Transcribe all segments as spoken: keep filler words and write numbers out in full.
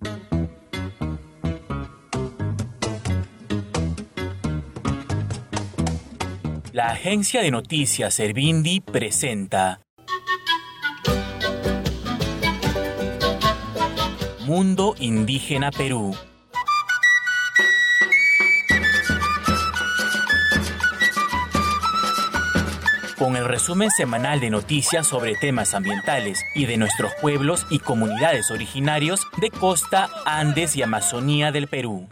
La agencia de noticias Servindi presenta Mundo Indígena Perú. Con el resumen semanal de noticias sobre temas ambientales y de nuestros pueblos y comunidades originarios de costa, Andes y Amazonía del Perú.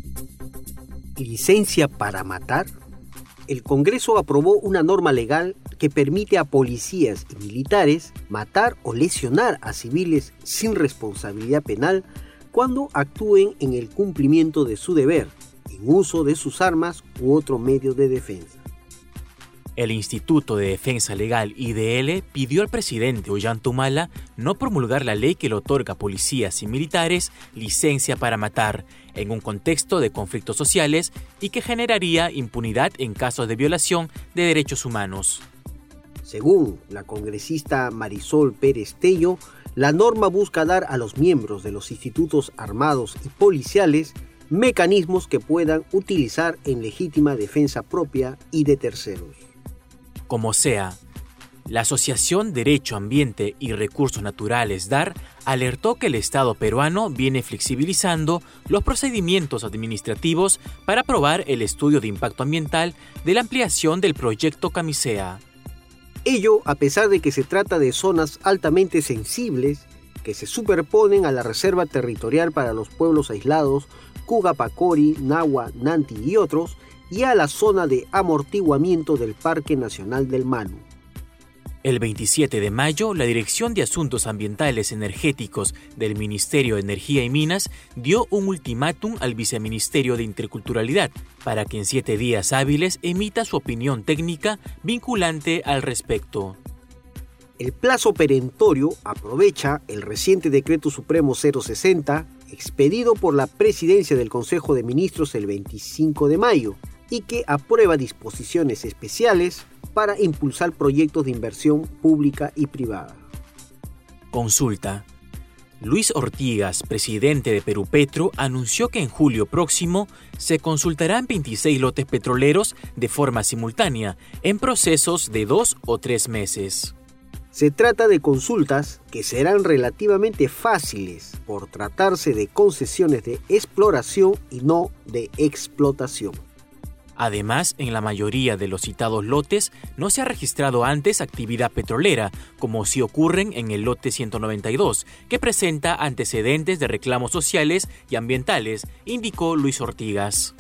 ¿Licencia para matar? El Congreso aprobó una norma legal que permite a policías y militares matar o lesionar a civiles sin responsabilidad penal cuando actúen en el cumplimiento de su deber, en uso de sus armas u otro medio de defensa. El Instituto de Defensa Legal I D L pidió al presidente Ollanta no promulgar la ley que le otorga a policías y militares licencia para matar en un contexto de conflictos sociales y que generaría impunidad en casos de violación de derechos humanos. Según la congresista Marisol Pérez Tello, la norma busca dar a los miembros de los institutos armados y policiales mecanismos que puedan utilizar en legítima defensa propia y de terceros. Como sea, la Asociación Derecho Ambiente y Recursos Naturales D A R alertó que el Estado peruano viene flexibilizando los procedimientos administrativos para aprobar el estudio de impacto ambiental de la ampliación del proyecto Camisea. Ello a pesar de que se trata de zonas altamente sensibles que se superponen a la Reserva Territorial para los Pueblos Aislados Cugapacori, Nahua, Nanti y otros, y a la zona de amortiguamiento del Parque Nacional del Manu. El veintisiete de mayo, la Dirección de Asuntos Ambientales Energéticos del Ministerio de Energía y Minas dio un ultimátum al Viceministerio de Interculturalidad para que en siete días hábiles emita su opinión técnica vinculante al respecto. El plazo perentorio aprovecha el reciente Decreto Supremo cero sesenta, expedido por la Presidencia del Consejo de Ministros el veinticinco de mayo, y que aprueba disposiciones especiales para impulsar proyectos de inversión pública y privada. Consulta. Luis Ortigas, presidente de Perupetro, anunció que en julio próximo se consultarán veintiséis lotes petroleros de forma simultánea, en procesos de dos o tres meses. Se trata de consultas que serán relativamente fáciles por tratarse de concesiones de exploración y no de explotación. Además, en la mayoría de los citados lotes no se ha registrado antes actividad petrolera, como sí ocurren en el lote ciento noventa y dos, que presenta antecedentes de reclamos sociales y ambientales, indicó Luis Ortigas.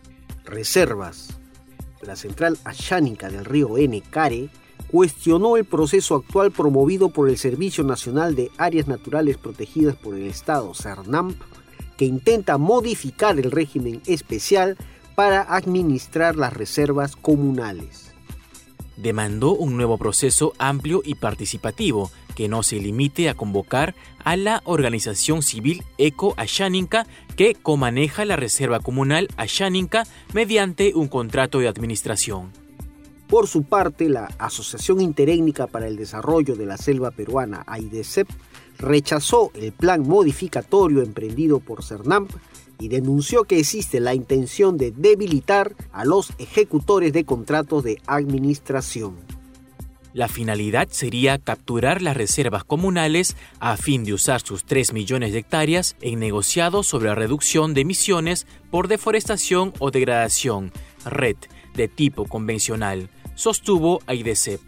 Reservas. La central Asháninca del río N. Care cuestionó el proceso actual promovido por el Servicio Nacional de Áreas Naturales Protegidas por el Estado, CERNAMP, que intenta modificar el régimen especial para administrar las reservas comunales. Demandó un nuevo proceso amplio y participativo que no se limite a convocar a la organización civil Eco Asháninca que comaneja la reserva comunal Asháninca mediante un contrato de administración. Por su parte, la Asociación Interétnica para el Desarrollo de la Selva Peruana, AIDESEP, rechazó el plan modificatorio emprendido por CERNAMP y denunció que existe la intención de debilitar a los ejecutores de contratos de administración. La finalidad sería capturar las reservas comunales a fin de usar sus tres millones de hectáreas en negociados sobre la reducción de emisiones por deforestación o degradación, R E D, de tipo convencional, sostuvo AIDESEP.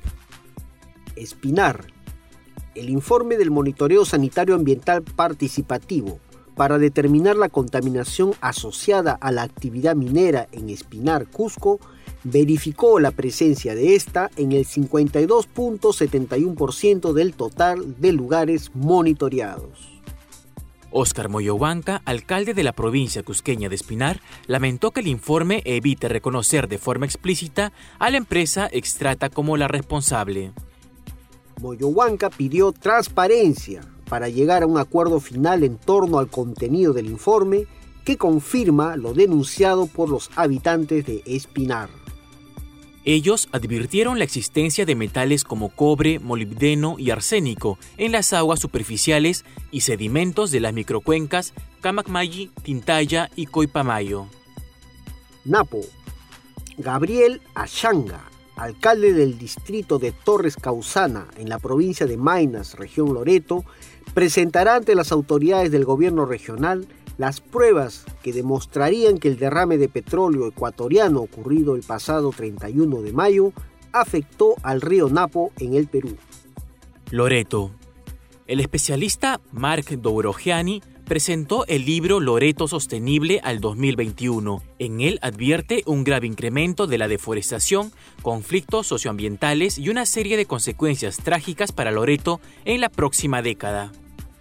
Espinar. El informe del Monitoreo Sanitario Ambiental Participativo para determinar la contaminación asociada a la actividad minera en Espinar, Cusco, verificó la presencia de esta en el cincuenta y dos punto setenta y uno por ciento del total de lugares monitoreados. Óscar Moyohuanca, alcalde de la provincia cusqueña de Espinar, lamentó que el informe evite reconocer de forma explícita a la empresa Extrata como la responsable. Moyohuanca pidió transparencia para llegar a un acuerdo final en torno al contenido del informe que confirma lo denunciado por los habitantes de Espinar. Ellos advirtieron la existencia de metales como cobre, molibdeno y arsénico en las aguas superficiales y sedimentos de las microcuencas Camacmayi, Tintaya y Coipamayo. Napo. Gabriel Achanga, alcalde del distrito de Torres Causana, en la provincia de Maynas, región Loreto, presentará ante las autoridades del gobierno regional las pruebas que demostrarían que el derrame de petróleo ecuatoriano ocurrido el pasado treinta y uno de mayo afectó al río Napo en el Perú. Loreto. El especialista Mark Dobrogiani presentó el libro Loreto Sostenible al dos mil veintiuno. En él advierte un grave incremento de la deforestación, conflictos socioambientales y una serie de consecuencias trágicas para Loreto en la próxima década.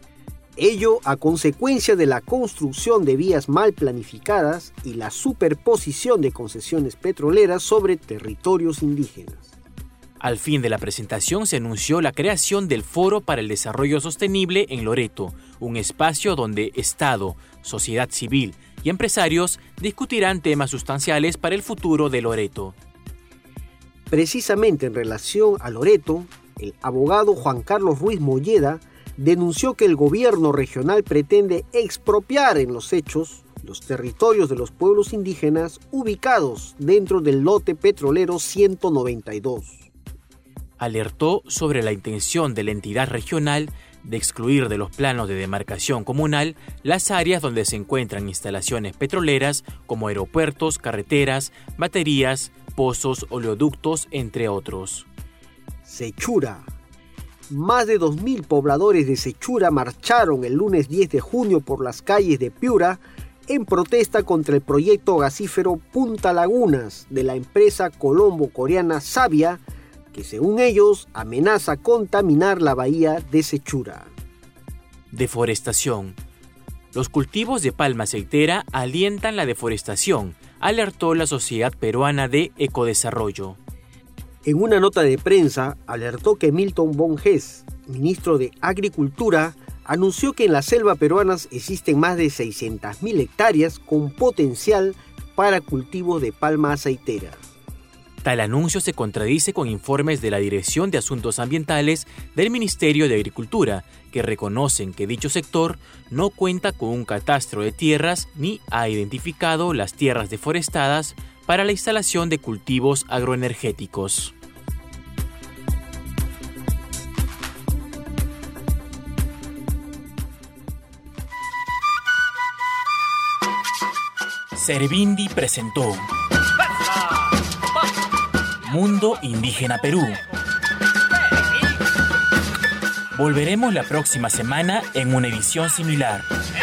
Ello a consecuencia de la construcción de vías mal planificadas y la superposición de concesiones petroleras sobre territorios indígenas. Al fin de la presentación se anunció la creación del Foro para el Desarrollo Sostenible en Loreto, un espacio donde Estado, sociedad civil y empresarios discutirán temas sustanciales para el futuro de Loreto. Precisamente en relación a Loreto, el abogado Juan Carlos Ruiz Molleda denunció que el gobierno regional pretende expropiar en los hechos los territorios de los pueblos indígenas ubicados dentro del lote petrolero ciento noventa y dos. Alertó sobre la intención de la entidad regional de excluir de los planos de demarcación comunal las áreas donde se encuentran instalaciones petroleras como aeropuertos, carreteras, baterías, pozos, oleoductos, entre otros. Sechura. Más de dos mil pobladores de Sechura marcharon el lunes diez de junio por las calles de Piura en protesta contra el proyecto gasífero Punta Lagunas de la empresa colombo-coreana Savia, que según ellos amenaza contaminar la bahía de Sechura. Deforestación. Los cultivos de palma aceitera alientan la deforestación, alertó la Sociedad Peruana de Ecodesarrollo. En una nota de prensa, alertó que Milton Bonges, ministro de Agricultura, anunció que en la selva peruana existen más de seiscientas mil hectáreas con potencial para cultivo de palma aceitera. Tal anuncio se contradice con informes de la Dirección de Asuntos Ambientales del Ministerio de Agricultura, que reconocen que dicho sector no cuenta con un catastro de tierras ni ha identificado las tierras deforestadas para la instalación de cultivos agroenergéticos. Servindi presentó Mundo Indígena Perú. Volveremos la próxima semana en una edición similar.